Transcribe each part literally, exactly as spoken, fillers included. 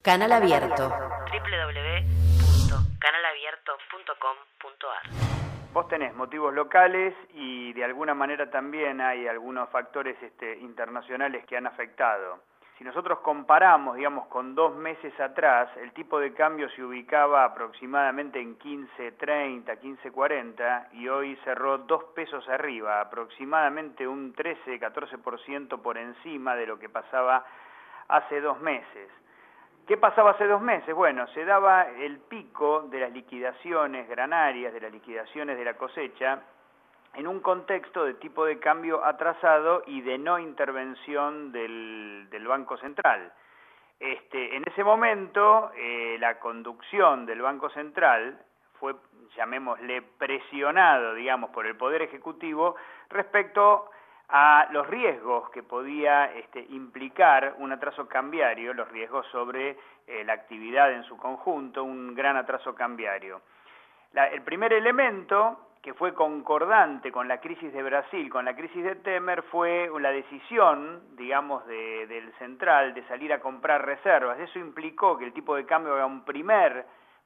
Canal Abierto. doble u doble u doble u punto canal abierto punto com punto a r. Vos tenés motivos locales y de alguna manera también hay algunos factores este, internacionales que han afectado. Si nosotros comparamos, digamos, con dos meses atrás, el tipo de cambio se ubicaba aproximadamente en quince treinta, quince cuarenta y hoy cerró dos pesos arriba, aproximadamente un trece, catorce por ciento por encima de lo que pasaba hace dos meses. ¿Qué pasaba hace dos meses? Bueno, se daba el pico de las liquidaciones granarias, de las liquidaciones de la cosecha, en un contexto de tipo de cambio atrasado y de no intervención del, del Banco Central. Este, en ese momento, eh, la conducción del Banco Central fue, llamémosle, presionado, digamos, por el Poder Ejecutivo respecto a los riesgos que podía este, implicar un atraso cambiario, los riesgos sobre eh, la actividad en su conjunto, un gran atraso cambiario. La, el primer elemento que fue concordante con la crisis de Brasil, con la crisis de Temer, fue la decisión, digamos, de, del central de salir a comprar reservas. Eso implicó que el tipo de cambio haga un primer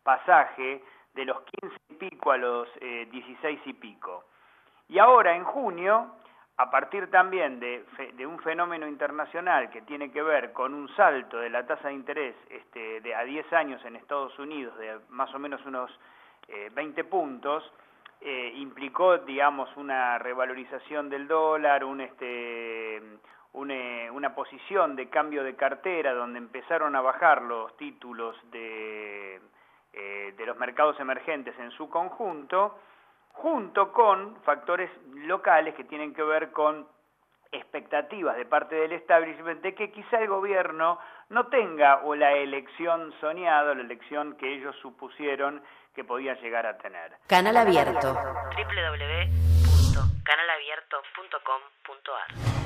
pasaje de los quince y pico a los eh, dieciséis y pico. Y ahora, en junio, a partir también de, de un fenómeno internacional que tiene que ver con un salto de la tasa de interés este, de a diez años en Estados Unidos de más o menos unos eh, veinte puntos, eh, implicó, digamos, una revalorización del dólar, un, este, un, eh, una posición de cambio de cartera donde empezaron a bajar los títulos de, eh, de los mercados emergentes en su conjunto, junto con factores locales que tienen que ver con expectativas de parte del establishment de que quizá el gobierno no tenga o la elección soñada, la elección que ellos supusieron que podía llegar a tener. Canal Abierto. doble u doble u doble u punto canal abierto punto com punto a r.